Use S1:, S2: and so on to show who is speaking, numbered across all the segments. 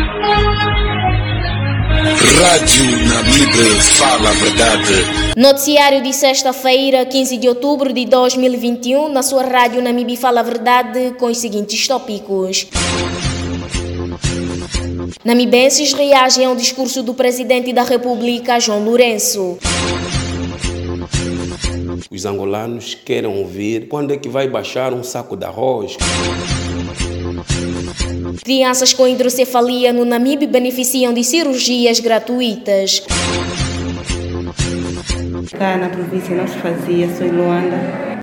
S1: Rádio Namibe fala a verdade.
S2: Noticiário de sexta-feira, 15 de outubro de 2021, na sua Rádio Namibe fala a verdade com os seguintes tópicos. Namibenses reagem ao discurso do presidente da República, João Lourenço.
S3: Os angolanos querem ouvir quando é que vai baixar um saco de arroz.
S2: Crianças com hidrocefalia no Namibe beneficiam de cirurgias gratuitas.
S4: Cá na província não se fazia, sou em Luanda.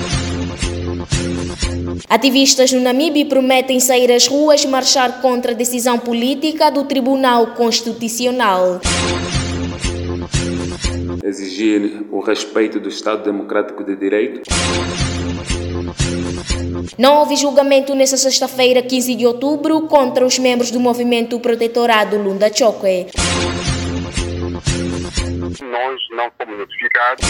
S2: Ativistas no Namibe prometem sair às ruas marchar contra a decisão política do Tribunal Constitucional.
S5: Exigir o respeito do Estado Democrático de Direito.
S2: Não houve julgamento nesta sexta-feira, 15 de outubro, contra os membros do movimento protetorado Lunda Chokwe.
S6: Nós não fomos notificados.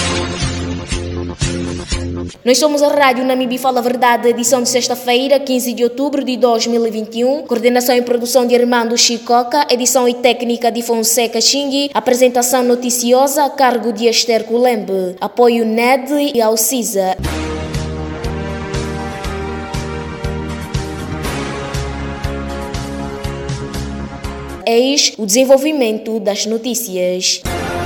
S2: Nós somos a Rádio Namibe Fala a Verdade, edição de sexta-feira, 15 de outubro de 2021. Coordenação e produção de Armando Chicoca, edição e técnica de Fonseca Xingui, apresentação noticiosa a cargo de Esther Kulembe, apoio NED e Alcisa. Eis o desenvolvimento das notícias.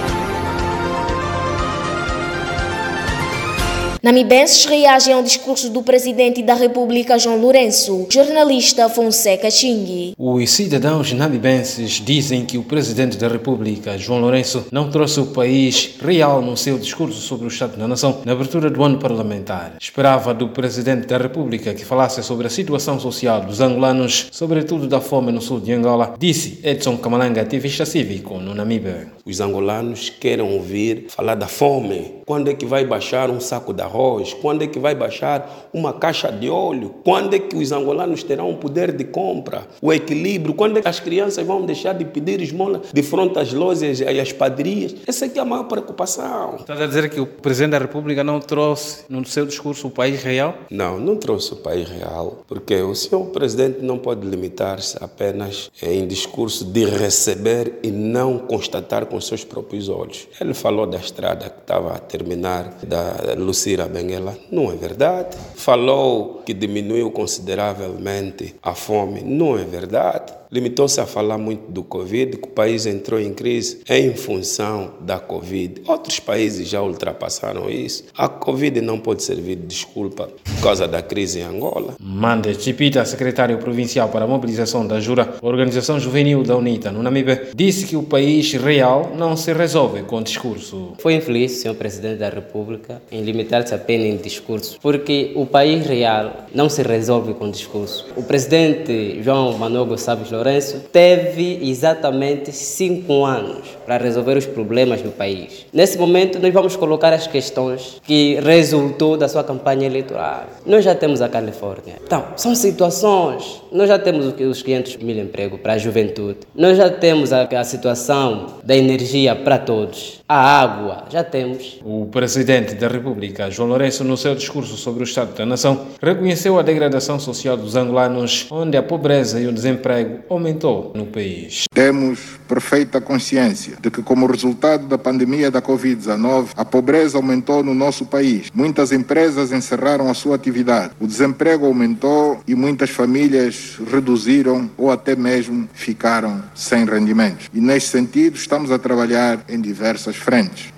S2: Namibenses reagem ao discurso do presidente da República, João Lourenço. Jornalista Fonseca Xingui.
S7: Os cidadãos namibenses dizem que o presidente da República, João Lourenço, não trouxe o país real no seu discurso sobre o Estado da Nação na abertura do ano parlamentar. Esperava do presidente da República que falasse sobre a situação social dos angolanos, sobretudo da fome no sul de Angola, disse Edson Camalanga, ativista cívico no Namibe.
S3: Os angolanos querem ouvir falar da fome. Quando é que vai baixar um saco de arroz? Quando é que vai baixar uma caixa de óleo? Quando é que os angolanos terão o poder de compra? O equilíbrio? Quando é que as crianças vão deixar de pedir esmola de frente às lojas e às padarias? Essa é a maior preocupação.
S7: Está a dizer que o presidente da República não trouxe no seu discurso o país real?
S3: Não trouxe o país real, porque o senhor presidente não pode limitar-se apenas em discurso de receber e não constatar com seus próprios olhos. Ele falou da estrada que estava a terminar, da Lucira Benguela, não é verdade. Falou que diminuiu consideravelmente a fome, não é verdade. Limitou-se a falar muito do Covid, que o país entrou em crise em função da Covid. Outros países já ultrapassaram isso. A Covid não pode servir de desculpa por causa da crise em Angola.
S7: Mande Chipita, secretário provincial para a mobilização da Jura, organização juvenil da UNITA, no Namibe, disse que o país real não se resolve com discurso.
S8: Foi infeliz, senhor presidente da República, em limitar-se apenas em discurso, porque o país real não se resolve com discurso. O presidente João Manogo Sabes Lourenço teve exatamente 5 anos para resolver os problemas do país. Nesse momento, nós vamos colocar as questões que resultou da sua campanha eleitoral. Nós já temos a Califórnia. Então, são situações. Nós já temos os 500 mil empregos para a juventude. Nós já temos a situação da energia para todos. A água, já temos.
S7: O presidente da República, João Lourenço, no seu discurso sobre o Estado da Nação, reconheceu a degradação social dos angolanos, onde a pobreza e o desemprego aumentou no país.
S9: Temos perfeita consciência de que, como resultado da pandemia da Covid-19, a pobreza aumentou no nosso país. Muitas empresas encerraram a sua atividade. O desemprego aumentou e muitas famílias reduziram ou até mesmo ficaram sem rendimentos. E, neste sentido, estamos a trabalhar em diversas frentes.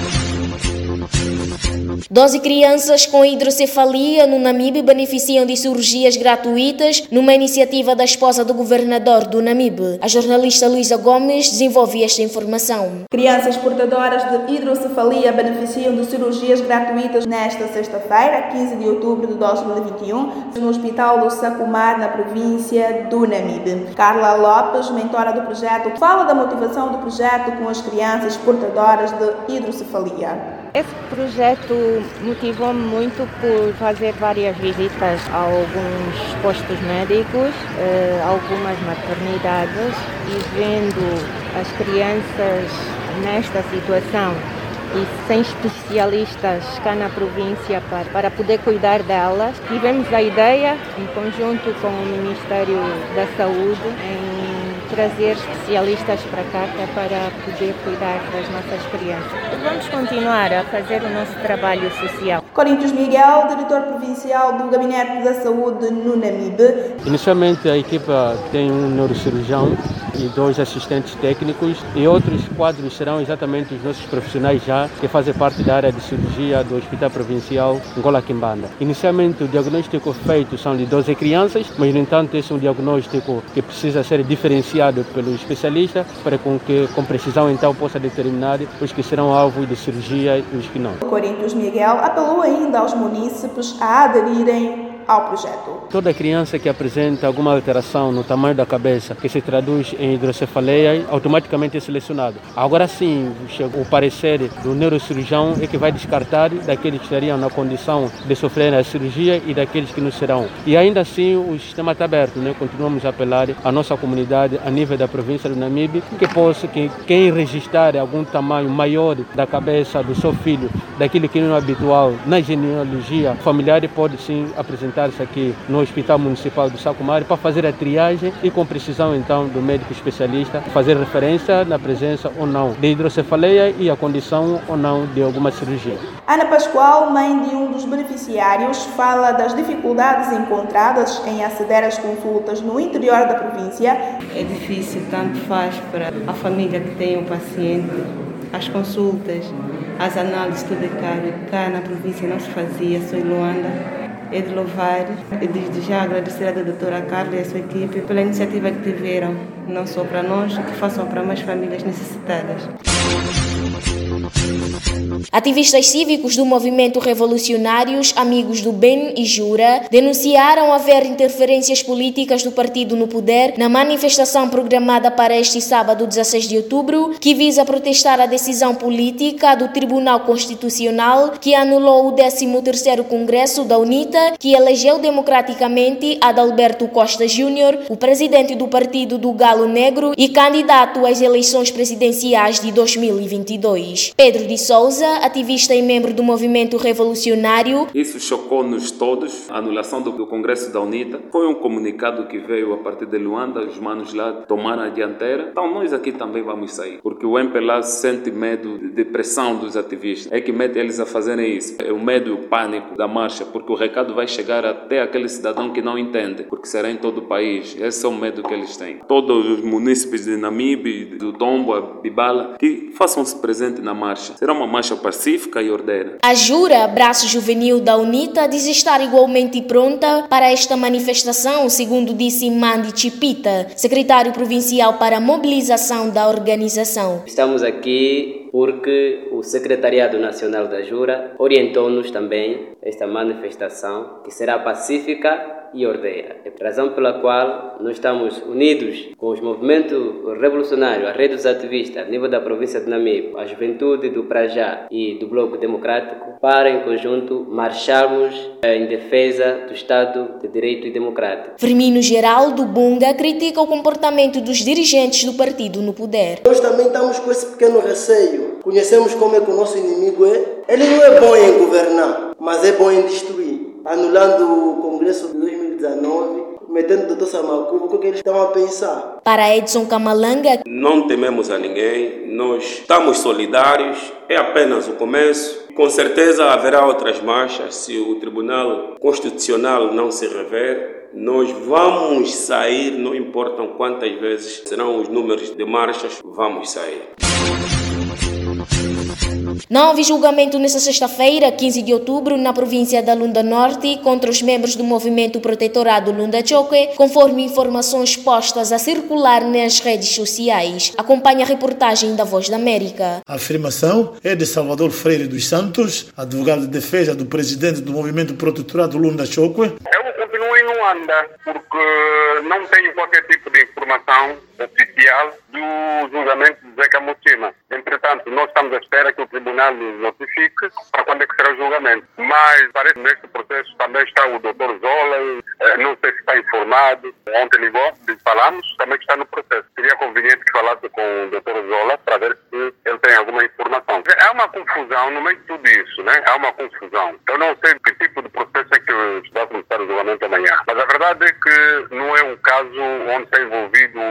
S2: 12 crianças com hidrocefalia no Namibe beneficiam de cirurgias gratuitas numa iniciativa da esposa do governador do Namibe. A jornalista Luísa Gomes desenvolve esta informação.
S10: Crianças portadoras de hidrocefalia beneficiam de cirurgias gratuitas nesta sexta-feira, 15 de outubro de 2021, no Hospital do Sacomar, na província do Namibe. Carla Lopes, mentora do projeto, fala da motivação do projeto com as crianças portadoras de hidrocefalia.
S11: Esse projeto motivou-me muito por fazer várias visitas a alguns postos médicos, algumas maternidades, e vendo as crianças nesta situação e sem especialistas cá na província para poder cuidar delas, tivemos a ideia, em conjunto com o Ministério da Saúde, em trazer especialistas para cá que é para poder cuidar das nossas crianças. Vamos continuar a fazer o nosso trabalho social.
S10: Coríntios Miguel, diretor provincial do Gabinete da Saúde no Namibe.
S12: Inicialmente a equipa tem um neurocirurgião e 2 assistentes técnicos e outros quadros serão exatamente os nossos profissionais já que fazem parte da área de cirurgia do Hospital Provincial Ngola Quimbanda. Inicialmente o diagnóstico feito são de 12 crianças, mas no entanto esse é um diagnóstico que precisa ser diferenciado pelo especialista para que com precisão então possa determinar os que serão alvo de cirurgia e os que não.
S10: Coríntios Miguel apelou ainda aos munícipes a aderirem ao projeto.
S12: Toda criança que apresenta alguma alteração no tamanho da cabeça, que se traduz em hidrocefaleia, automaticamente é selecionado. Agora sim, o parecer do neurocirurgião é que vai descartar daqueles que estariam na condição de sofrer a cirurgia e daqueles que não serão. E ainda assim o sistema está aberto, né? Continuamos a apelar à nossa comunidade a nível da província do Namibe que quem registrar algum tamanho maior da cabeça do seu filho, daquilo que não é habitual na genealogia familiar, pode sim apresentar-se aqui no Hospital Municipal do Sacumari para fazer a triagem e com precisão então do médico especialista fazer referência na presença ou não de hidrocefaleia e a condição ou não de alguma cirurgia.
S10: Ana Pascoal, mãe de um dos beneficiários, fala das dificuldades encontradas em aceder às consultas no interior da província.
S4: É difícil, tanto faz para a família que tem o paciente, as consultas, as análises, tudo é caro. Cá na província não se fazia, sou em Luanda. É de louvar e desde já agradecer à doutora Carla e à sua equipe pela iniciativa que tiveram, não só para nós, que façam para mais famílias necessitadas.
S2: Ativistas cívicos do movimento Revolucionários Amigos do Bem e Jura denunciaram haver interferências políticas do partido no poder na manifestação programada para este sábado, 16 de outubro, que visa protestar a decisão política do Tribunal Constitucional que anulou o 13º Congresso da UNITA, que elegeu democraticamente Adalberto Costa Júnior, o presidente do Partido do Galo Negro e candidato às eleições presidenciais de 2022. Pedro de Souza, ativista e membro do movimento revolucionário.
S5: Isso chocou-nos todos, a anulação do Congresso da UNITA. Foi um comunicado que veio a partir de Luanda, os manos lá tomaram a dianteira. Então nós aqui também vamos sair, porque o MPLA sente medo de pressão dos ativistas. É que mete eles a fazerem isso. É o medo e o pânico da marcha, porque o recado vai chegar até aquele cidadão que não entende, porque será em todo o país. Esse é o medo que eles têm. Todos os munícipes de Namibe, do Tombo, Bibala, que façam-se presente na marcha. Será uma marcha pacífica e ordeira.
S2: A Jura, braço juvenil da UNITA, diz estar igualmente pronta para esta manifestação, segundo disse Mandi Chipita, secretário provincial para a mobilização da organização.
S8: Estamos aqui porque o Secretariado Nacional da Jura orientou-nos também esta manifestação, que será pacífica e ordeira. É a razão pela qual nós estamos unidos com os movimentos revolucionários, a rede dos ativistas a nível da província de Namibe, a juventude do Prajá e do Bloco Democrático, para em conjunto marcharmos em defesa do Estado de Direito e Democrático.
S2: Firmino Geraldo Bunga critica o comportamento dos dirigentes do partido no poder.
S13: Nós também estamos com esse pequeno receio. Conhecemos como é que o nosso inimigo é. Ele não é bom em governar, mas é bom em destruir. Anulando o Congresso de 2019, metendo o Dr. Samacubo, o que eles estão a pensar.
S2: Para Edson Camalanga,
S3: não tememos a ninguém, nós estamos solidários, é apenas o começo. Com certeza haverá outras marchas se o Tribunal Constitucional não se rever. Nós vamos sair, não importam quantas vezes serão os números de marchas, vamos sair.
S2: Não houve julgamento nesta sexta-feira, 15 de outubro, na província da Lunda Norte, contra os membros do movimento protetorado Lunda Choque, conforme informações postas a circular nas redes sociais. Acompanhe a reportagem da Voz da América.
S14: A afirmação é de Salvador Freire dos Santos, advogado de defesa do presidente do movimento protetorado Lunda Choque.
S6: Eu continuo em Luanda, porque não tenho qualquer tipo de informação oficial do julgamento de Zé Camucima. Entretanto, nós estamos à espera que o tribunal nos notifique para quando é que será o julgamento. Mas parece que neste processo também está o Dr. Zola, não sei se está informado. Ontem ligou, falamos, também está no processo. Seria conveniente que falasse com o Dr. Zola para ver se ele tem alguma informação. Há uma confusão no meio de tudo isso, né? Há uma confusão. Eu não sei que tipo de processo é que vai começar o julgamento amanhã. Mas a verdade é que não é um caso onde está envolvido o líder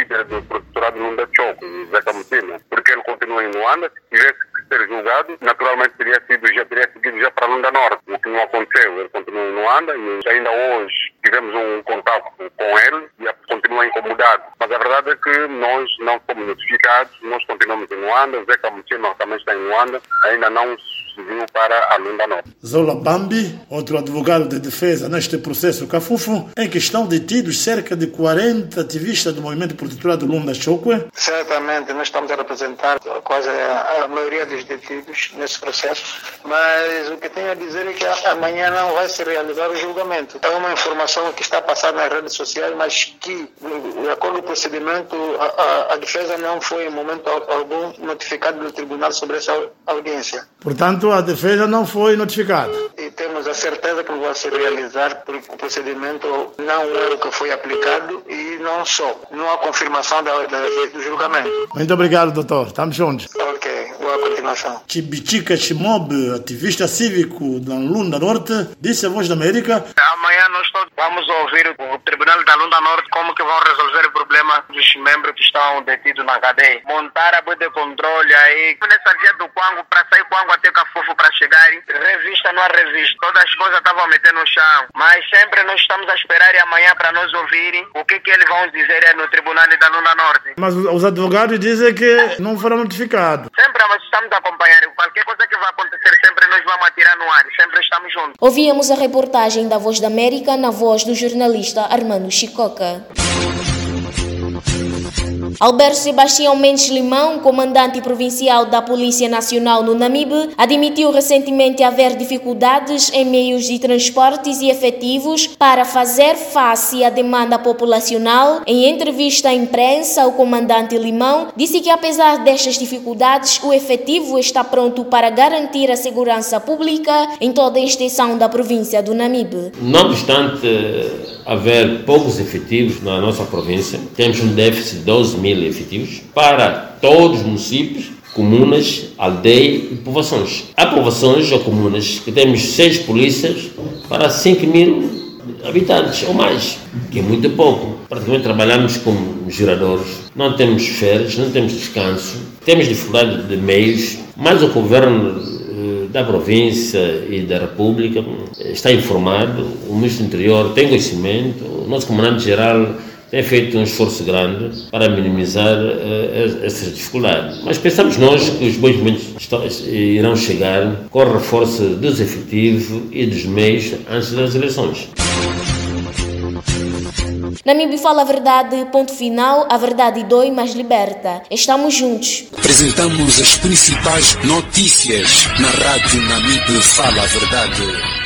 S6: líder do protetorado Lunda Choco, Zeca Mutima, porque ele continua em Luanda. Se tivesse que ser julgado, naturalmente teria seguido já para Lunda Norte, o que não aconteceu. Ele continua em Luanda e ainda hoje tivemos um contato com ele e continua incomodado. Mas a verdade é que nós não fomos notificados, nós continuamos em Luanda, Zeca Mutima também está em Luanda, ainda não seguiu para a Lunda Norte.
S14: Zola Bambi, outro advogado de defesa neste processo Cafufo, em que estão detidos cerca de 40 ativistas do movimento protetorado Lunda Chokwe.
S15: Certamente nós estamos a representar quase a maioria dos detidos nesse processo, mas o que tenho a dizer é que amanhã não vai se realizar o julgamento. É uma informação que está passada nas redes sociais, mas que, de acordo com o procedimento, a defesa não foi em momento algum notificada do tribunal sobre essa audiência.
S14: Portanto, a defesa não foi notificada.
S15: E temos a certeza que vai se realizar, porque o procedimento não é o que foi aplicado e não só. Não há confirmação do julgamento.
S14: Muito obrigado, doutor. Estamos juntos.
S15: Ok, boa continuação.
S14: Chibichika Chimob, ativista cívico da Lunda Norte, disse à Voz da América:
S15: amanhã nós todos vamos ouvir o Tribunal da Lunda Norte como que vão resolver o problema dos membros que estão detidos na cadeia. Montar a boa de controle aí, nessa via do Quango, para sair Quango até Cafufo para chegar, revista não há revista, todas as coisas estavam metendo no chão, mas sempre nós estamos a esperar amanhã para nós ouvirem o que eles vão dizer no Tribunal da Lunda Norte.
S14: Mas os advogados dizem que não foram notificados.
S15: Sempre nós estamos a acompanhar, qualquer coisa que vai acontecer sempre nós vamos atirar no ar, sempre estamos juntos.
S2: Ouvíamos a reportagem da Voz da América na voz do jornalista Armando Chicoca. Alberto Sebastião Mendes Limão, comandante provincial da Polícia Nacional no Namibe, admitiu recentemente haver dificuldades em meios de transportes e efetivos para fazer face à demanda populacional. Em entrevista à imprensa, o comandante Limão disse que, apesar destas dificuldades, o efetivo está pronto para garantir a segurança pública em toda a extensão da província do Namibe.
S16: Não obstante haver poucos efetivos na nossa província, temos um déficit de 12 mil efetivos para todos os municípios, comunas, aldeias e povoações. Há povoações ou comunas que temos 6 polícias para 5 mil habitantes ou mais, que é muito pouco. Praticamente trabalhamos com geradores, não temos férias, não temos descanso, temos dificuldade de meios, mas o governo da província e da República está informado, o Ministro do Interior tem conhecimento, o nosso comandante-geral tem feito um esforço grande para minimizar essas dificuldades. Mas pensamos nós que os bons momentos irão chegar com o reforço dos efetivos e dos meios antes das eleições.
S2: Namibe fala a verdade, ponto final, a verdade dói, mas liberta. Estamos juntos.
S1: Apresentamos as principais notícias na Rádio Namibe Fala a Verdade.